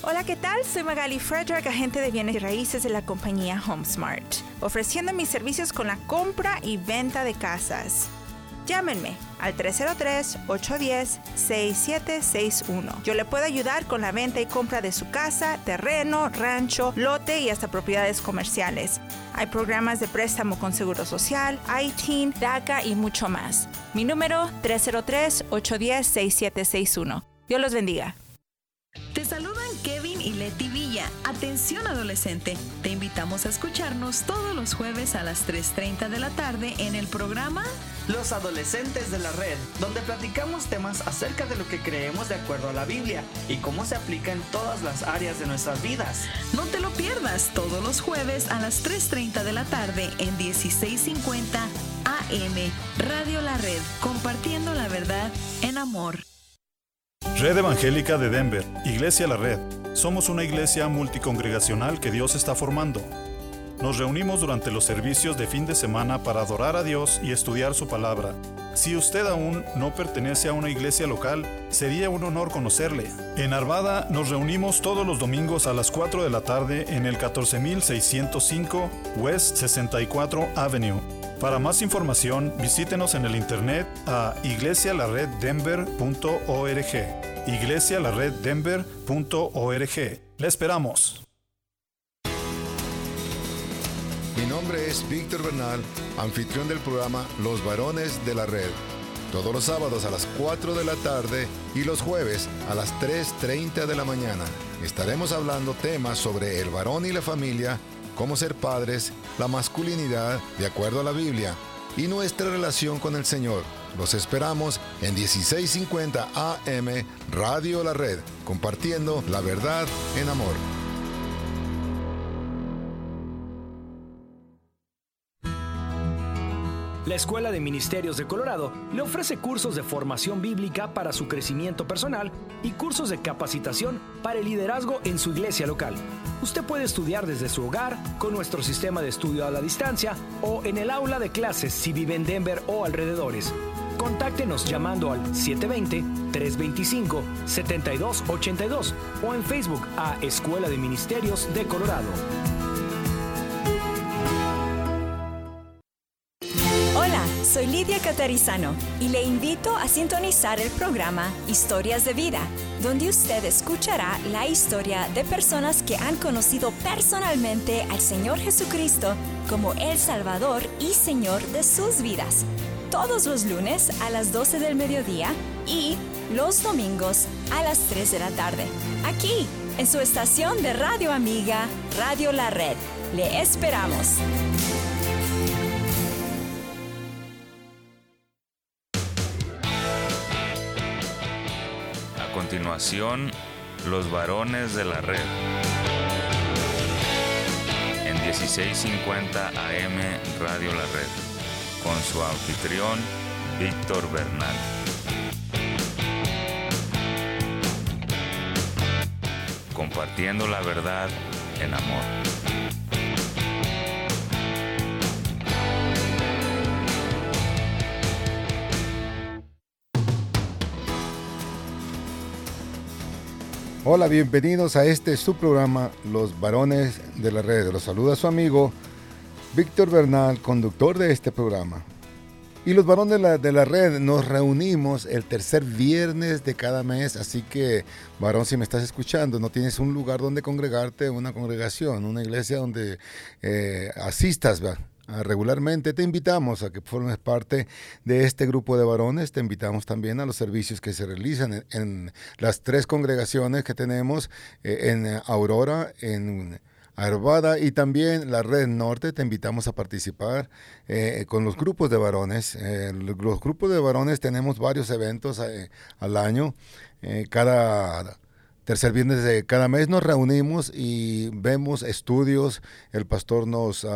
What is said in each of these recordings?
Hola, ¿qué tal? Soy Magali Frederick, agente de bienes y raíces de la compañía HomeSmart, ofreciendo mis servicios con la compra y venta de casas. Llámenme al 303-810-6761. Yo le puedo ayudar con la venta y compra de su casa, terreno, rancho, lote y hasta propiedades comerciales. Hay programas de préstamo con Seguro Social, ITIN, DACA y mucho más. Mi número 303-810-6761. Dios los bendiga. Te saludan Kevin y Leti Villa. Atención adolescente, te invitamos a escucharnos todos los jueves a las 3:30 de la tarde en el programa Los Adolescentes de la Red, donde platicamos temas acerca de lo que creemos de acuerdo a la Biblia y cómo se aplica en todas las áreas de nuestras vidas. No te lo pierdas todos los jueves a las 3:30 de la tarde en 1650 AM, Radio La Red, compartiendo la verdad en amor. Red Evangélica de Denver, Iglesia La Red. Somos una iglesia multicongregacional que Dios está formando. Nos reunimos durante los servicios de fin de semana para adorar a Dios y estudiar su palabra. Si usted aún no pertenece a una iglesia local, sería un honor conocerle. En Arvada nos reunimos todos los domingos a las 4 de la tarde en el 14605 West 64 Avenue. Para más información, visítenos en el internet a iglesialareddenver.org. iglesialareddenver.org. ¡Le esperamos! Mi nombre es Víctor Bernal, anfitrión del programa Los Varones de la Red. Todos los sábados a las 4 de la tarde y los jueves a las 3:30 de la mañana. Estaremos hablando temas sobre el varón y la familia, cómo ser padres, la masculinidad de acuerdo a la Biblia y nuestra relación con el Señor. Los esperamos en 1650 AM Radio La Red, compartiendo la verdad en amor. La Escuela de Ministerios de Colorado le ofrece cursos de formación bíblica para su crecimiento personal y cursos de capacitación para el liderazgo en su iglesia local. Usted puede estudiar desde su hogar, con nuestro sistema de estudio a la distancia o en el aula de clases si vive en Denver o alrededores. Contáctenos llamando al 720-325-7282 o en Facebook a Escuela de Ministerios de Colorado. Soy Lidia Catarizano y le invito a sintonizar el programa Historias de Vida, donde usted escuchará la historia de personas que han conocido personalmente al Señor Jesucristo como el Salvador y Señor de sus vidas. Todos los lunes a las 12 del mediodía y los domingos a las 3 de la tarde. Aquí, en su estación de radio amiga, Radio La Red. Le esperamos. A continuación, Los Varones de la Red. En 1650 AM Radio La Red. Con su anfitrión, Víctor Bernal. Compartiendo la verdad en amor. Hola, bienvenidos a este su programa, Los Varones de la Red. Los saluda su amigo Víctor Bernal, conductor de este programa. Y los Varones de la Red nos reunimos el tercer viernes de cada mes, así que, varón, si me estás escuchando, no tienes un lugar donde congregarte, una congregación, una iglesia donde asistas, ¿verdad? Regularmente, te invitamos a que formes parte de este grupo de varones. Te invitamos también a los servicios que se realizan en las 3 congregaciones que tenemos en Aurora, en Arvada y también la Red Norte. Te invitamos a participar con los grupos de varones. Los grupos de varones tenemos varios eventos al año. Cada tercer viernes de cada mes nos reunimos y vemos estudios. El pastor nos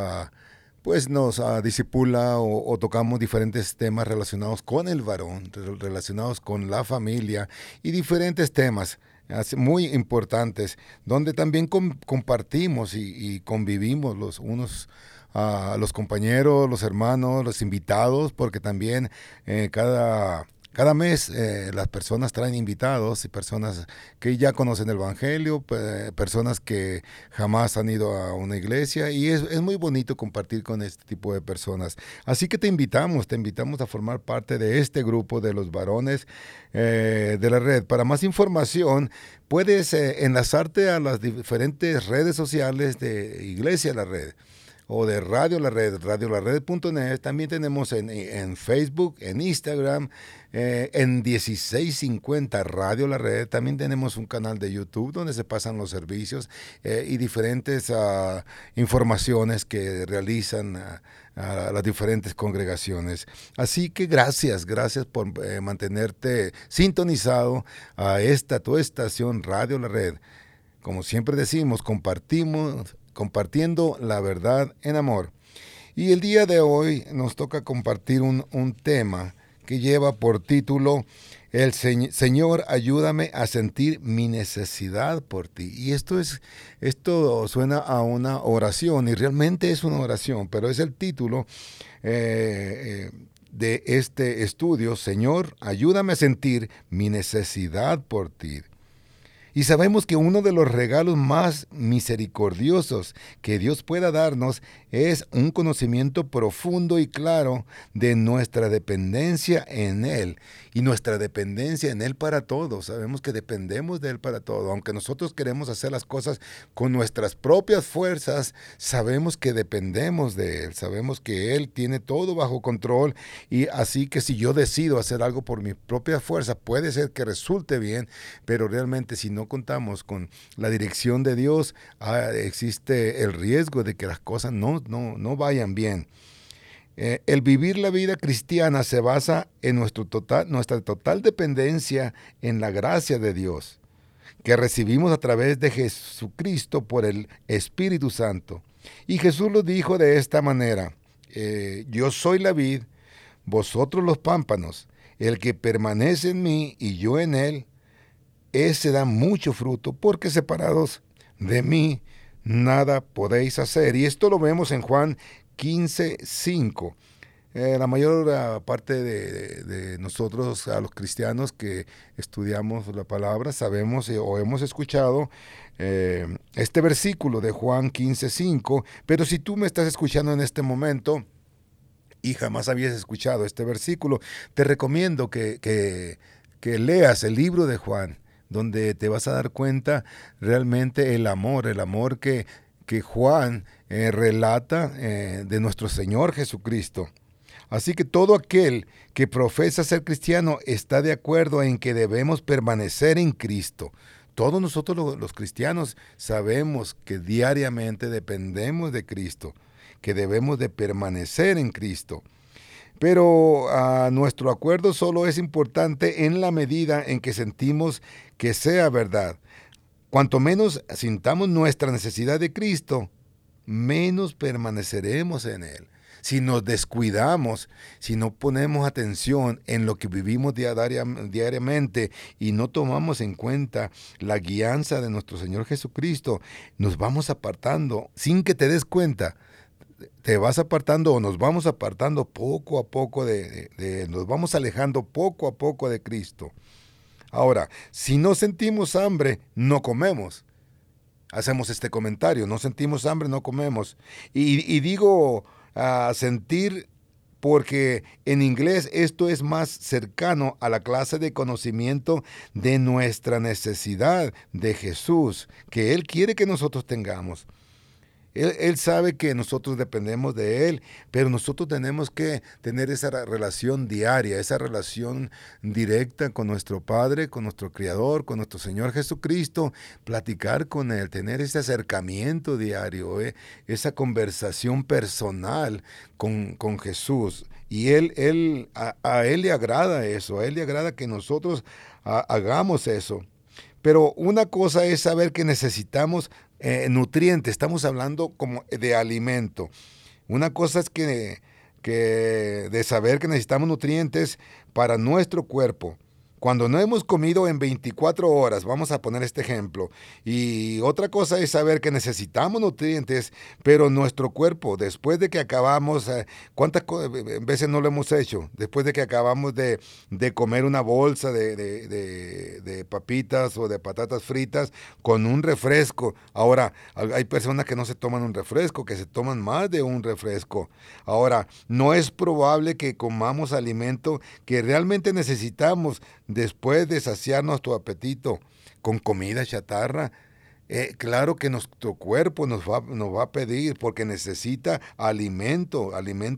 disipula o tocamos diferentes temas relacionados con el varón, relacionados con la familia y diferentes temas muy importantes, donde también compartimos y convivimos los unos los compañeros, los hermanos, los invitados, porque también cada Cada mes las personas traen invitados y personas que ya conocen el Evangelio, personas que jamás han ido a una iglesia, y es muy bonito compartir con este tipo de personas. Así que te invitamos a formar parte de este grupo de los varones de la red. Para más información puedes enlazarte a las diferentes redes sociales de Iglesia La Red o de Radio La Red, radiolared.net. También tenemos en Facebook, en Instagram, en 1650 Radio La Red. También tenemos un canal de YouTube donde se pasan los servicios y diferentes informaciones que realizan a las diferentes congregaciones. Así que gracias por mantenerte sintonizado a tu estación Radio La Red. Como siempre decimos, compartiendo la verdad en amor. Y el día de hoy nos toca compartir un tema que lleva por título El Señor, ayúdame a sentir mi necesidad por ti. Y esto suena a una oración, y realmente es una oración, pero es el título de este estudio: Señor, ayúdame a sentir mi necesidad por ti. Y sabemos que uno de los regalos más misericordiosos que Dios pueda darnos es un conocimiento profundo y claro de nuestra dependencia en Él. Y nuestra dependencia en Él para todo. Sabemos que dependemos de Él para todo. Aunque nosotros queremos hacer las cosas con nuestras propias fuerzas, sabemos que dependemos de Él. Sabemos que Él tiene todo bajo control. Y así que si yo decido hacer algo por mi propia fuerza, puede ser que resulte bien, pero realmente si no contamos con la dirección de Dios, existe el riesgo de que las cosas no vayan bien. El vivir la vida cristiana se basa en nuestra total dependencia en la gracia de Dios, que recibimos a través de Jesucristo por el Espíritu Santo. Y Jesús lo dijo de esta manera: yo soy la vid, vosotros los pámpanos. El que permanece en mí y yo en él, ese da mucho fruto, porque separados de mí nada podéis hacer. Y esto lo vemos en Juan 15:5. La mayor parte de nosotros, a los cristianos que estudiamos la palabra, sabemos o hemos escuchado este versículo de Juan 15:5, pero si tú me estás escuchando en este momento y jamás habías escuchado este versículo, te recomiendo que leas el libro de Juan, donde te vas a dar cuenta realmente el amor que Juan relata de nuestro Señor Jesucristo. Así que todo aquel que profesa ser cristiano está de acuerdo en que debemos permanecer en Cristo. Todos nosotros los cristianos sabemos que diariamente dependemos de Cristo, que debemos de permanecer en Cristo. Pero nuestro acuerdo solo es importante en la medida en que sentimos que sea verdad. Cuanto menos sintamos nuestra necesidad de Cristo, menos permaneceremos en Él. Si nos descuidamos, si no ponemos atención en lo que vivimos diariamente y no tomamos en cuenta la guianza de nuestro Señor Jesucristo, nos vamos apartando sin que te des cuenta. Te vas apartando o nos vamos apartando poco a poco nos vamos alejando poco a poco de Cristo. Ahora, si no sentimos hambre, no comemos. Hacemos este comentario: no sentimos hambre, no comemos. Y digo sentir porque en inglés esto es más cercano a la clase de conocimiento de nuestra necesidad de Jesús, que Él quiere que nosotros tengamos. Él sabe que nosotros dependemos de Él, pero nosotros tenemos que tener esa relación diaria, esa relación directa con nuestro Padre, con nuestro Creador, con nuestro Señor Jesucristo, platicar con Él, tener ese acercamiento diario, esa conversación personal con Jesús. Y a Él le agrada eso, a Él le agrada que nosotros hagamos eso. Pero una cosa es saber que necesitamos nutrientes, estamos hablando como de alimento. Una cosa es que de saber que necesitamos nutrientes para nuestro cuerpo, Cuando no hemos comido en 24 horas, vamos a poner este ejemplo, y otra cosa es saber que necesitamos nutrientes, pero nuestro cuerpo, después de que acabamos, ¿cuántas veces no lo hemos hecho? Después de que acabamos de comer una bolsa de papitas o de patatas fritas con un refresco. Ahora, hay personas que no se toman un refresco, que se toman más de un refresco. Ahora, no es probable que comamos alimento que realmente necesitamos después de saciar nuestro apetito con comida chatarra. Claro que nuestro cuerpo nos va a pedir, porque necesita alimento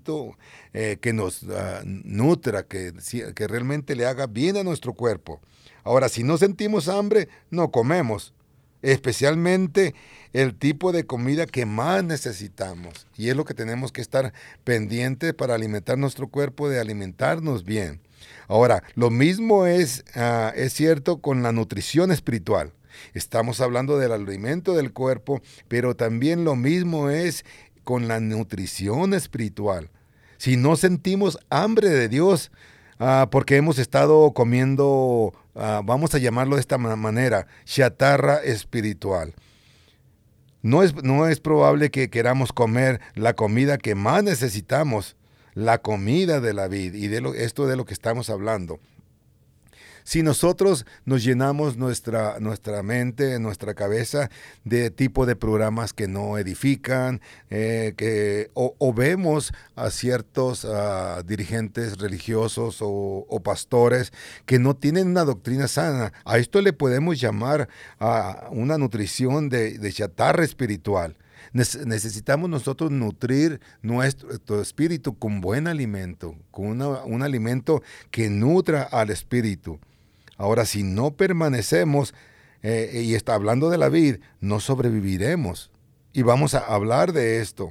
que nos nutra, que realmente le haga bien a nuestro cuerpo. Ahora, si no sentimos hambre, no comemos, especialmente el tipo de comida que más necesitamos. Y es lo que tenemos que estar pendientes para alimentar nuestro cuerpo, de alimentarnos bien. Ahora, lo mismo es cierto con la nutrición espiritual. Estamos hablando del alimento del cuerpo, pero también lo mismo es con la nutrición espiritual. Si no sentimos hambre de Dios, porque hemos estado comiendo, vamos a llamarlo de esta manera, chatarra espiritual. No es probable que queramos comer la comida que más necesitamos, la comida de la vida, y esto de lo que estamos hablando. Si nosotros nos llenamos nuestra mente, nuestra cabeza de tipo de programas que no edifican, o vemos a ciertos dirigentes religiosos o pastores que no tienen una doctrina sana, a esto le podemos llamar a una nutrición de chatarra espiritual. Necesitamos nosotros nutrir nuestro espíritu con buen alimento, con un alimento que nutra al espíritu. Ahora, si no permanecemos, y está hablando de la vid, no sobreviviremos. Y vamos a hablar de esto.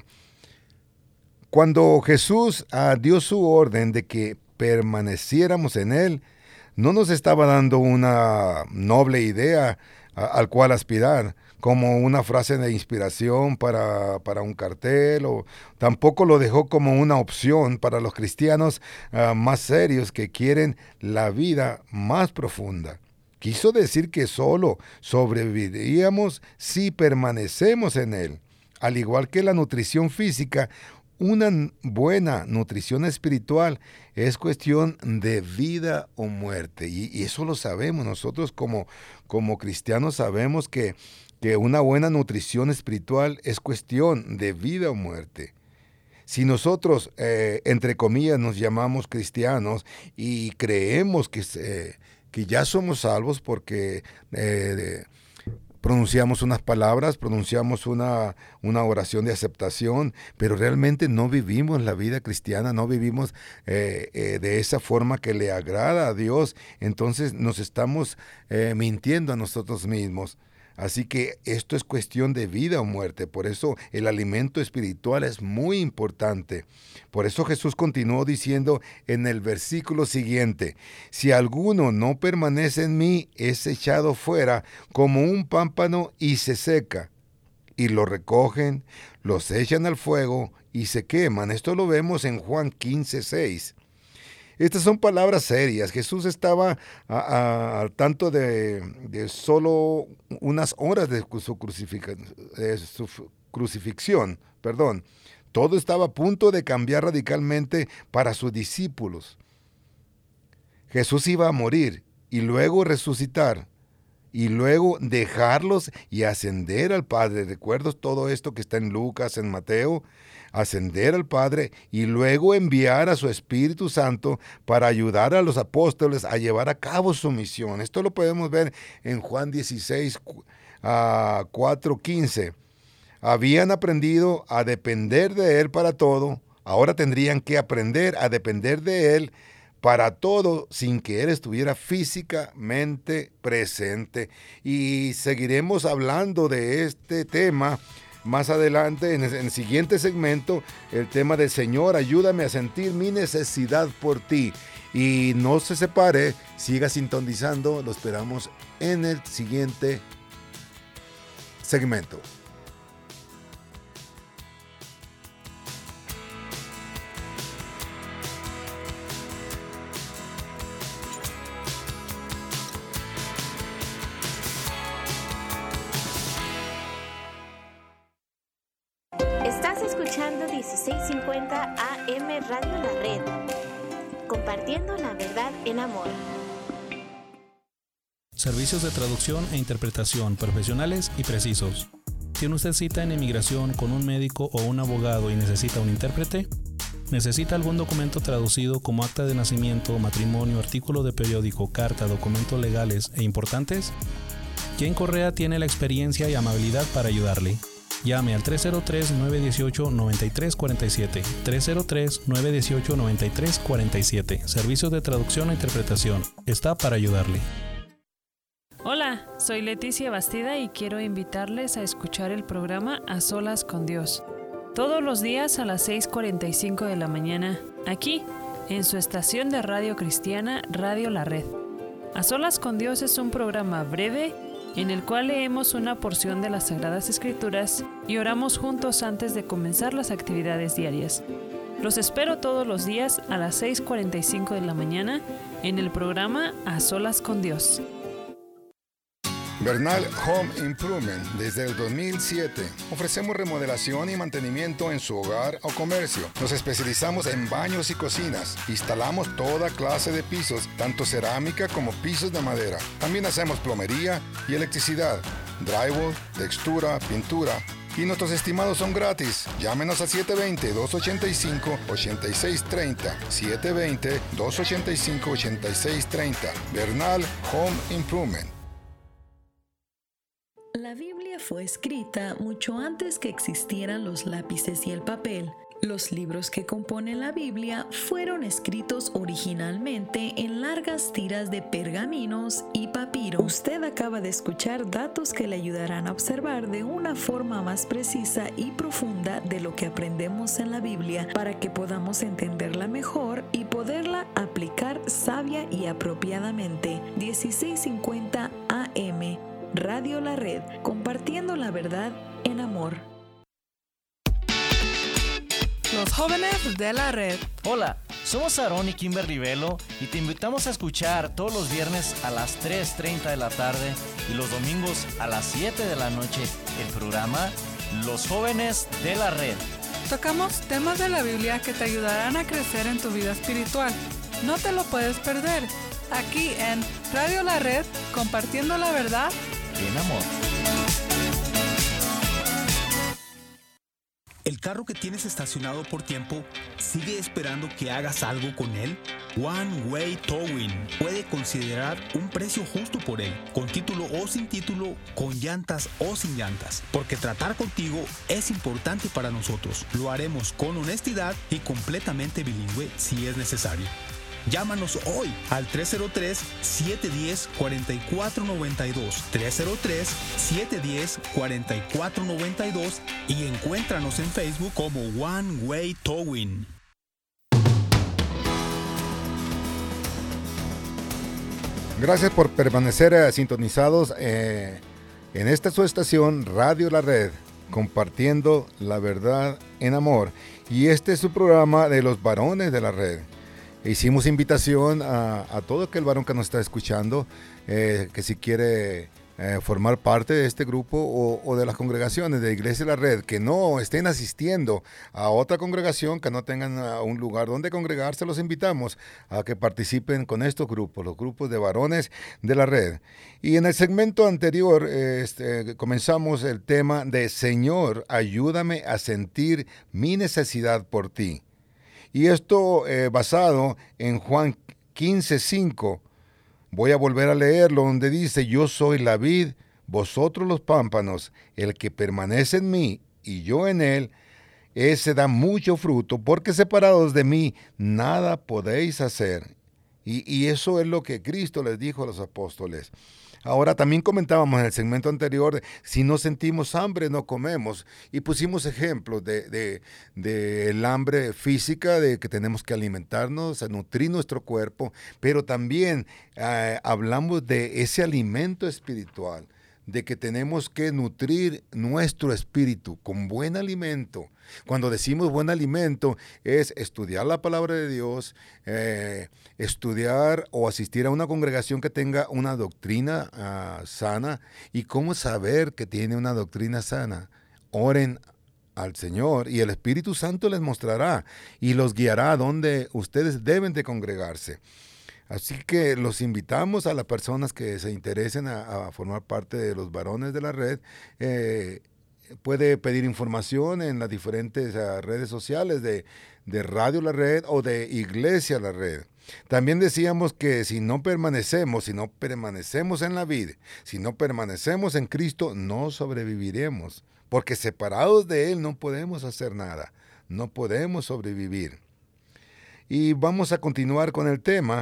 Cuando Jesús dio su orden de que permaneciéramos en Él, no nos estaba dando una noble idea al cual aspirar, como una frase de inspiración para un cartel, o tampoco lo dejó como una opción para los cristianos más serios que quieren la vida más profunda. Quiso decir que solo sobreviviríamos si permanecemos en Él. Al igual que la nutrición física, una buena nutrición espiritual es cuestión de vida o muerte. Y eso lo sabemos. Nosotros como cristianos sabemos que una buena nutrición espiritual es cuestión de vida o muerte. Si nosotros, entre comillas, nos llamamos cristianos y creemos que ya somos salvos porque pronunciamos unas palabras, pronunciamos una oración de aceptación, pero realmente no vivimos la vida cristiana, no vivimos de esa forma que le agrada a Dios, entonces nos estamos mintiendo a nosotros mismos. Así que esto es cuestión de vida o muerte. Por eso el alimento espiritual es muy importante. Por eso Jesús continuó diciendo en el versículo siguiente: si alguno no permanece en mí, es echado fuera como un pámpano y se seca. Y lo recogen, los echan al fuego y se queman. Esto lo vemos en Juan 15:6. Estas son palabras serias. Jesús estaba al tanto de solo unas horas de su crucifixión. Todo estaba a punto de cambiar radicalmente para sus discípulos. Jesús iba a morir y luego resucitar y luego dejarlos y ascender al Padre. ¿Recuerdas todo esto que está en Lucas, en Mateo? Ascender al Padre y luego enviar a su Espíritu Santo para ayudar a los apóstoles a llevar a cabo su misión. Esto lo podemos ver en Juan 16:4-15. Habían aprendido a depender de Él para todo, ahora tendrían que aprender a depender de Él para todo sin que Él estuviera físicamente presente. Y seguiremos hablando de este tema más adelante, en el siguiente segmento, el tema de Señor, ayúdame a sentir mi necesidad por ti. Y no se separe, siga sintonizando, lo esperamos en el siguiente segmento. 1650 AM Radio La Red, compartiendo la verdad en amor. Servicios de traducción e interpretación profesionales y precisos. ¿Tiene usted cita en inmigración con un médico o un abogado y necesita un intérprete? ¿Necesita algún documento traducido como acta de nacimiento, matrimonio, artículo de periódico, carta, documentos legales e importantes? Jen Correa tiene la experiencia y amabilidad para ayudarle. Llame al 303-918-9347. 303-918-9347. Servicios de traducción e interpretación. Está para ayudarle. Hola, soy Leticia Bastida y quiero invitarles a escuchar el programa A Solas con Dios. Todos los días a las 6:45 de la mañana, aquí, en su estación de radio cristiana, Radio La Red. A Solas con Dios es un programa breve en el cual leemos una porción de las Sagradas Escrituras y oramos juntos antes de comenzar las actividades diarias. Los espero todos los días a las 6:45 de la mañana en el programa A Solas con Dios. Bernal Home Improvement. Desde el 2007 ofrecemos remodelación y mantenimiento en su hogar o comercio. Nos especializamos en baños y cocinas. Instalamos toda clase de pisos, tanto cerámica como pisos de madera. También hacemos plomería y electricidad, drywall, textura, pintura. Y nuestros estimados son gratis. Llámenos a 720-285-8630. 720-285-8630. Bernal Home Improvement. La Biblia fue escrita mucho antes que existieran los lápices y el papel. Los libros que componen la Biblia fueron escritos originalmente en largas tiras de pergaminos y papiro. Usted acaba de escuchar datos que le ayudarán a observar de una forma más precisa y profunda de lo que aprendemos en la Biblia para que podamos entenderla mejor y poderla aplicar sabia y apropiadamente. 1650 AM Radio La Red, compartiendo la verdad en amor. Los jóvenes de la red. Hola, somos Aarón y Kimberly Velo y te invitamos a escuchar todos los viernes a las 3:30 de la tarde y los domingos a las 7 de la noche el programa Los jóvenes de la red. Tocamos temas de la Biblia que te ayudarán a crecer en tu vida espiritual. No te lo puedes perder. Aquí en Radio La Red, compartiendo la verdad en amor. ¿El carro que tienes estacionado por tiempo sigue esperando que hagas algo con él? One Way Towing puede considerar un precio justo por él, con título o sin título, con llantas o sin llantas, porque tratar contigo es importante para nosotros. Lo haremos con honestidad y completamente bilingüe si es necesario. Llámanos hoy al 303-710-4492, 303-710-4492 y encuéntranos en Facebook como One Way Towing. Gracias por permanecer sintonizados en esta su estación Radio La Red, compartiendo la verdad en amor. Y este es su programa de los varones de la red. Hicimos invitación a todo aquel varón que nos está escuchando, que si quiere formar parte de este grupo o de las congregaciones de Iglesia La Red, que no estén asistiendo a otra congregación, que no tengan un lugar donde congregarse, los invitamos a que participen con estos grupos, los grupos de varones de la red. Y en el segmento anterior comenzamos el tema de Señor, ayúdame a sentir mi necesidad por ti. Y esto basado en Juan 15:5. Voy a volver a leerlo, donde dice: yo soy la vid, vosotros los pámpanos, el que permanece en mí y yo en él, ese da mucho fruto, porque separados de mí nada podéis hacer. Y eso es lo que Cristo les dijo a los apóstoles. Ahora también comentábamos en el segmento anterior, si no sentimos hambre no comemos, y pusimos ejemplos de el hambre física, de que tenemos que alimentarnos, nutrir nuestro cuerpo, pero también hablamos de ese alimento espiritual, de que tenemos que nutrir nuestro espíritu con buen alimento. Cuando decimos buen alimento es estudiar la palabra de Dios, estudiar o asistir a una congregación que tenga una doctrina sana. ¿Y cómo saber que tiene una doctrina sana? Oren al Señor, y el Espíritu Santo les mostrará y los guiará a donde ustedes deben de congregarse. Así que los invitamos a las personas que se interesen a formar parte de los varones de la red. Puede pedir información en las diferentes redes sociales de Radio La Red o de Iglesia La Red. También decíamos que si no permanecemos en la vida, si no permanecemos en Cristo, no sobreviviremos, porque separados de Él no podemos hacer nada, no podemos sobrevivir. Y vamos a continuar con el tema.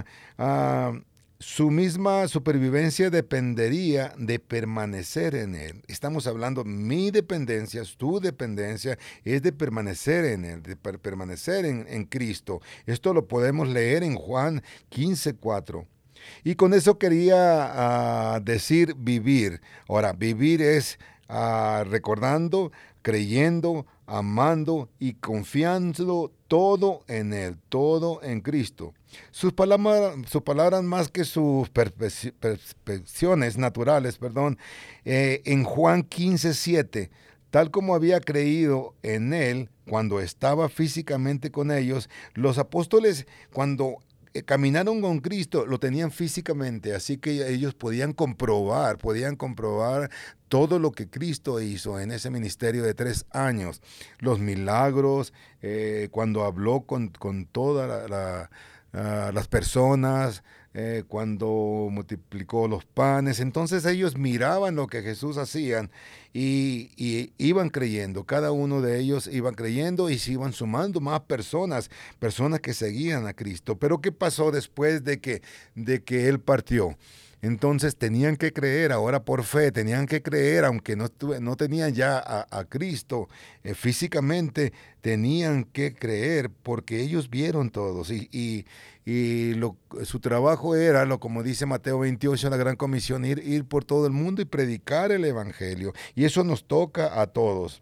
Su misma supervivencia dependería de permanecer en Él. Estamos hablando, mi dependencia, tu dependencia, es de permanecer en Él, de permanecer en Cristo. Esto lo podemos leer en Juan 15:4. Y con eso quería decir vivir. Ahora, vivir es recordando, creyendo, amando y confiando todo en Él, todo en Cristo. Sus palabras más que sus perfecciones naturales, en Juan 15:7, tal como había creído en Él cuando estaba físicamente con ellos, los apóstoles cuando caminaron con Cristo, lo tenían físicamente, así que ellos podían comprobar todo lo que Cristo hizo en ese ministerio de 3 años, los milagros, cuando habló con todas las personas, cuando multiplicó los panes. Entonces ellos miraban lo que Jesús hacía y iban creyendo. Cada uno de ellos iban creyendo y se iban sumando más personas que seguían a Cristo. Pero ¿qué pasó después de que Él partió? Entonces tenían que creer, ahora por fe, tenían que creer, aunque no tenían ya a Cristo físicamente, tenían que creer porque ellos vieron todos y su trabajo era, como dice Mateo 28, la gran comisión, ir por todo el mundo y predicar el evangelio, y eso nos toca a todos.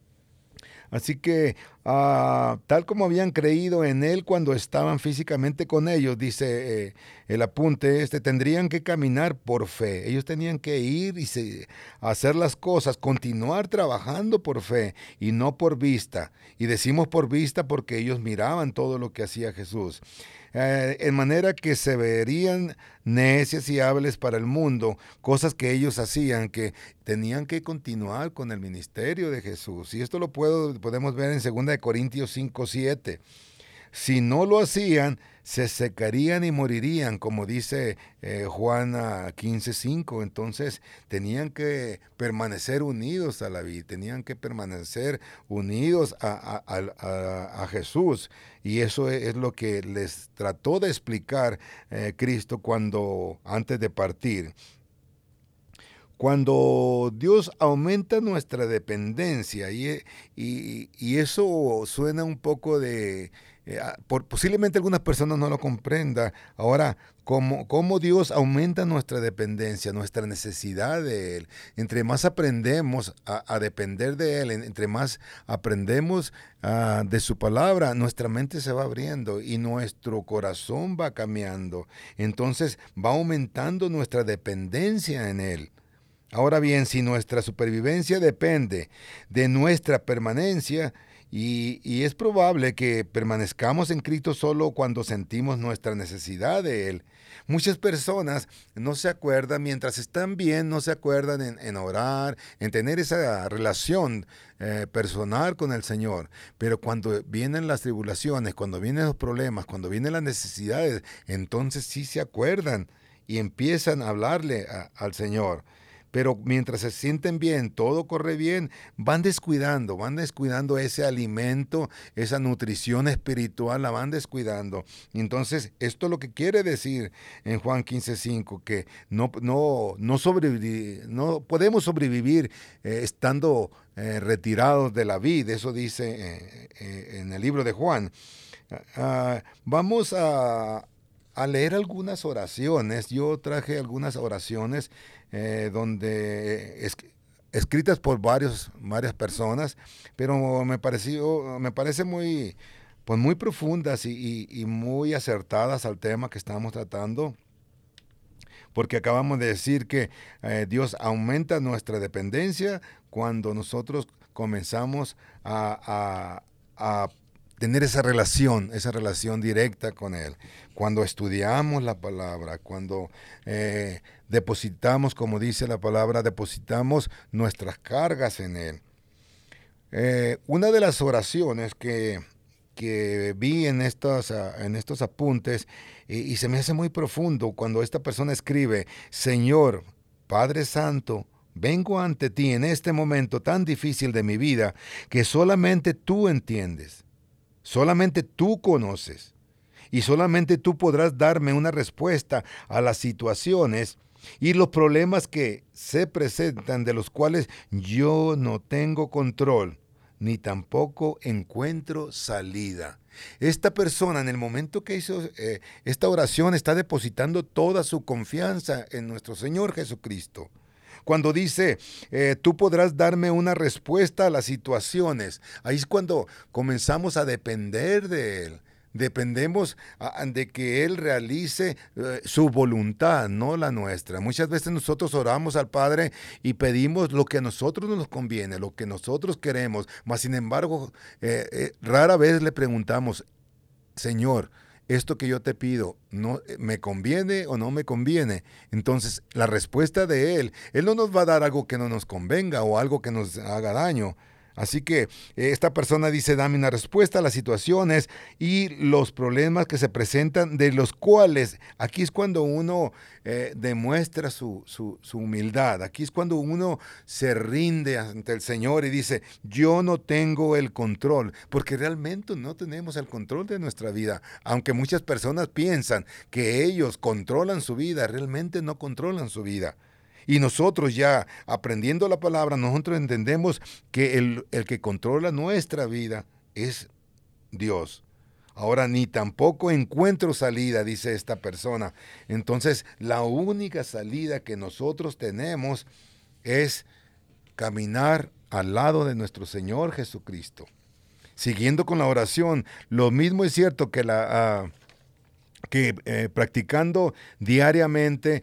Así que, tal como habían creído en Él cuando estaban físicamente con ellos, dice el apunte tendrían que caminar por fe. Ellos tenían que ir y hacer las cosas, continuar trabajando por fe y no por vista. Y decimos por vista porque ellos miraban todo lo que hacía Jesús. En manera que se verían necias y hábiles para el mundo, cosas que ellos hacían, que tenían que continuar con el ministerio de Jesús. Y esto lo podemos ver en 2 Corintios 5:7. Si no lo hacían, se secarían y morirían, como dice Juan 15:5. Entonces tenían que permanecer unidos a la vida, tenían que permanecer unidos a Jesús. Y eso es lo que les trató de explicar Cristo antes de partir. Cuando Dios aumenta nuestra dependencia, y eso suena un poco posiblemente algunas personas no lo comprendan. Ahora, ¿cómo Dios aumenta nuestra dependencia, nuestra necesidad de Él? Entre más aprendemos a depender de Él, entre más aprendemos de su palabra, nuestra mente se va abriendo y nuestro corazón va cambiando. Entonces va aumentando nuestra dependencia en Él. Ahora bien, si nuestra supervivencia depende de nuestra permanencia, y es probable que permanezcamos en Cristo solo cuando sentimos nuestra necesidad de Él. Muchas personas no se acuerdan, mientras están bien, no se acuerdan en orar, en tener esa relación personal con el Señor. Pero cuando vienen las tribulaciones, cuando vienen los problemas, cuando vienen las necesidades, entonces sí se acuerdan y empiezan a hablarle al Señor. Pero mientras se sienten bien, todo corre bien, van descuidando ese alimento, esa nutrición espiritual, la van descuidando. Entonces, esto es lo que quiere decir en Juan 15:5, que no podemos sobrevivir estando retirados de la vida. Eso dice en el libro de Juan. Vamos a leer algunas oraciones. Yo traje algunas oraciones escritas por varias personas, pero me parece muy profundas y muy acertadas al tema que estamos tratando, porque acabamos de decir que Dios aumenta nuestra dependencia cuando nosotros comenzamos a tener esa relación directa con Él. Cuando estudiamos la palabra, cuando depositamos, como dice la palabra, depositamos nuestras cargas en Él. Una de las oraciones que vi en estos apuntes y se me hace muy profundo cuando esta persona escribe: Señor, Padre Santo, vengo ante ti en este momento tan difícil de mi vida que solamente tú entiendes, solamente tú conoces y solamente tú podrás darme una respuesta a las situaciones y los problemas que se presentan, de los cuales yo no tengo control, ni tampoco encuentro salida. Esta persona, en el momento que hizo esta oración, está depositando toda su confianza en nuestro Señor Jesucristo. Cuando dice, tú podrás darme una respuesta a las situaciones, ahí es cuando comenzamos a depender de Él. Dependemos de que Él realice su voluntad, no la nuestra. Muchas veces nosotros oramos al Padre y pedimos lo que a nosotros nos conviene, lo que nosotros queremos, mas sin embargo, rara vez le preguntamos: Señor, esto que yo te pido, ¿no me conviene o no me conviene? Entonces, la respuesta de Él no nos va a dar algo que no nos convenga o algo que nos haga daño. Así que esta persona dice: dame una respuesta a las situaciones y los problemas que se presentan, de los cuales, aquí es cuando uno demuestra su humildad. Aquí es cuando uno se rinde ante el Señor y dice: yo no tengo el control, porque realmente no tenemos el control de nuestra vida. Aunque muchas personas piensan que ellos controlan su vida, realmente no controlan su vida. Y nosotros, ya aprendiendo la palabra, nosotros entendemos que el que controla nuestra vida es Dios. Ahora, ni tampoco encuentro salida, dice esta persona. Entonces, la única salida que nosotros tenemos es caminar al lado de nuestro Señor Jesucristo. Siguiendo con la oración, lo mismo es cierto que practicando diariamente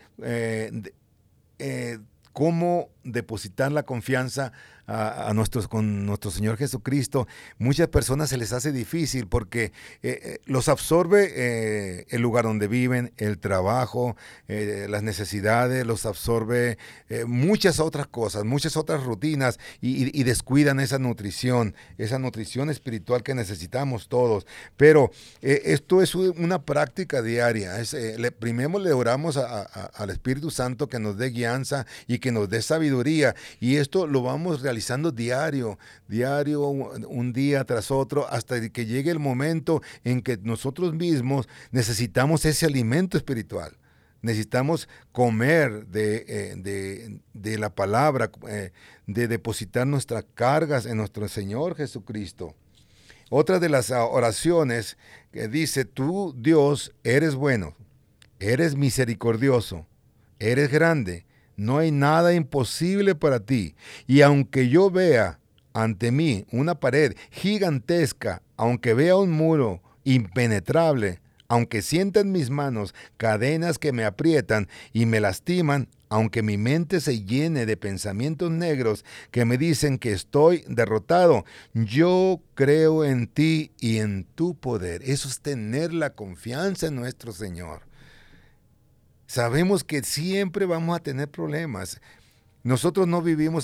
cómo depositar la confianza con nuestro Señor Jesucristo. Muchas personas se les hace difícil porque los absorbe el lugar donde viven, el trabajo, las necesidades, los absorbe muchas otras cosas, muchas otras rutinas y descuidan esa nutrición espiritual que necesitamos todos. Pero esto es una práctica diaria. Primero le oramos al Espíritu Santo que nos dé guianza y que nos dé sabiduría, y esto lo vamos realizando diario, un día tras otro, hasta que llegue el momento en que nosotros mismos necesitamos ese alimento espiritual. Necesitamos comer de la palabra, de depositar nuestras cargas en nuestro Señor Jesucristo. Otra de las oraciones que dice: tú, Dios, eres bueno, eres misericordioso, eres grande, no hay nada imposible para ti. Y aunque yo vea ante mí una pared gigantesca, aunque vea un muro impenetrable, aunque sienta en mis manos cadenas que me aprietan y me lastiman, aunque mi mente se llene de pensamientos negros que me dicen que estoy derrotado, yo creo en ti y en tu poder. Eso es tener la confianza en nuestro Señor. Sabemos que siempre vamos a tener problemas. Nosotros no vivimos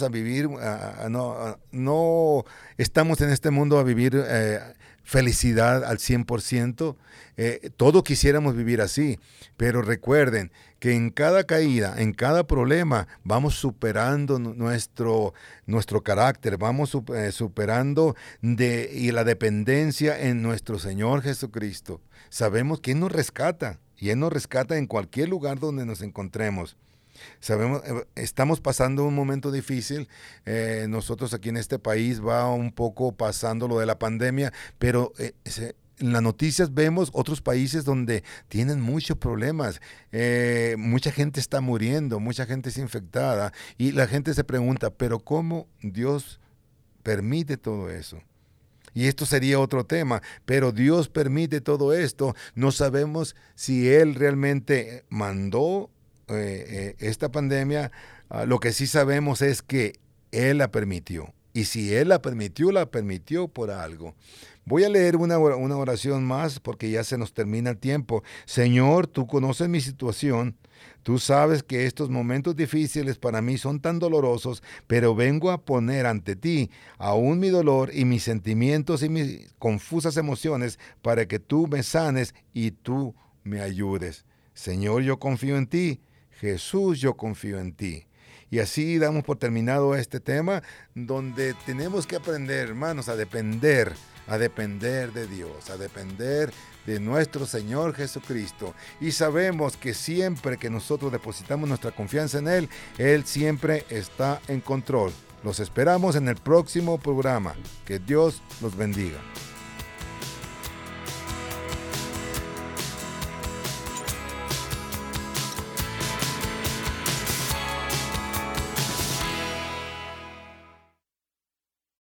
no estamos en este mundo a vivir felicidad al 100%. Todos quisiéramos vivir así, pero recuerden que en cada caída, en cada problema, vamos superando nuestro carácter, vamos superando y la dependencia en nuestro Señor Jesucristo. Sabemos que Él nos rescata, y Él nos rescata en cualquier lugar donde nos encontremos. Sabemos, estamos pasando un momento difícil. Nosotros aquí en este país va un poco pasando lo de la pandemia, pero en las noticias vemos otros países donde tienen muchos problemas. Mucha gente está muriendo, mucha gente es infectada, y la gente se pregunta, ¿pero cómo Dios permite todo eso? Y esto sería otro tema, pero Dios permite todo esto. No sabemos si Él realmente mandó esta pandemia. Lo que sí sabemos es que Él la permitió. Y si Él la permitió por algo. Voy a leer una oración más porque ya se nos termina el tiempo. Señor, tú conoces mi situación. Tú sabes que estos momentos difíciles para mí son tan dolorosos, pero vengo a poner ante ti aún mi dolor y mis sentimientos y mis confusas emociones para que tú me sanes y tú me ayudes. Señor, yo confío en ti. Jesús, yo confío en ti. Y así damos por terminado este tema donde tenemos que aprender, hermanos, a depender de Dios, a depender de nuestro Señor Jesucristo. Y sabemos que siempre que nosotros depositamos nuestra confianza en Él, Él siempre está en control. Los esperamos en el próximo programa. Que Dios los bendiga.